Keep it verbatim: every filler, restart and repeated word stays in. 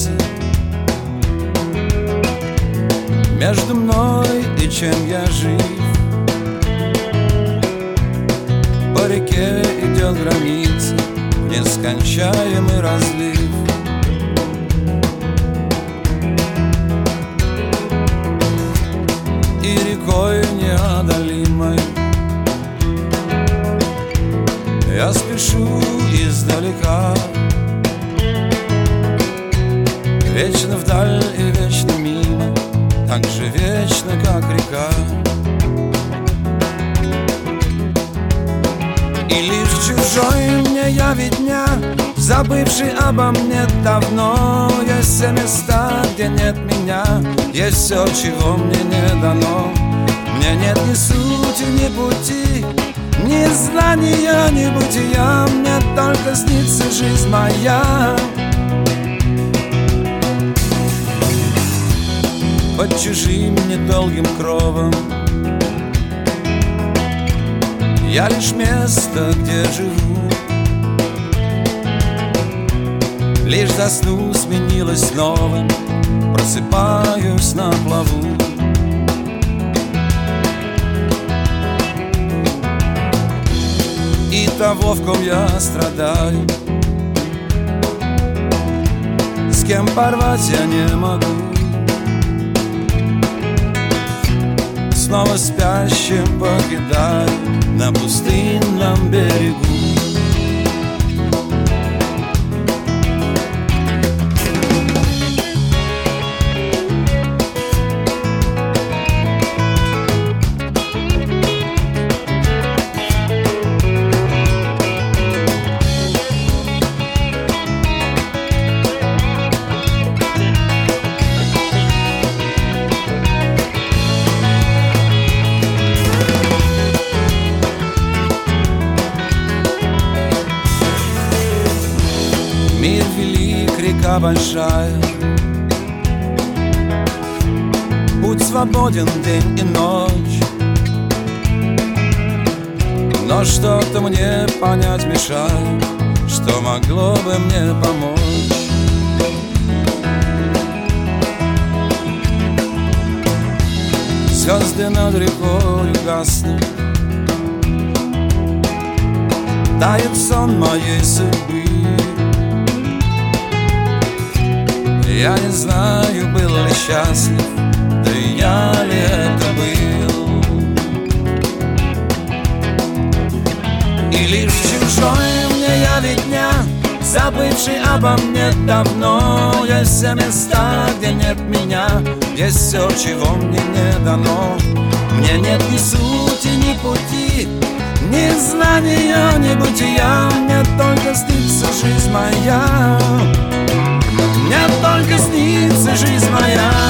границы между мной и чем я жив. По реке идет граница, нескончаемый разлив. И рекой неодолимой я спешу издалека, вечно вдаль и вечно мимо, так же вечно, как река. И лишь чужой мне явит дня, забывший обо мне давно. Есть все места, где нет меня, есть все, чего мне не дано. Мне нет ни сути, ни пути, ни знания, ни бытия. Мне только снится жизнь моя под чужим недолгим кровом. Я лишь место, где живу, лишь засну сменилось новым, просыпаюсь на плаву. И того, в ком я страдаю, с кем порвать я не могу. Снова спящим покидаю на пустынном берегу. Мир велик, река большая, путь свободен день и ночь, но что-то мне понять мешает, что могло бы мне помочь. Звезды над рекой гаснут, тает сон моей судьбы. Я не знаю, был ли счастлив, да и я ли это был. И лишь чужой мне явит дня, забывший обо мне давно. Есть все места, где нет меня, есть все, чего мне не дано. Мне нет ни сути, ни пути, ни знания, ни бытия. Мне только снится жизнь моя, мне только снится жизнь моя.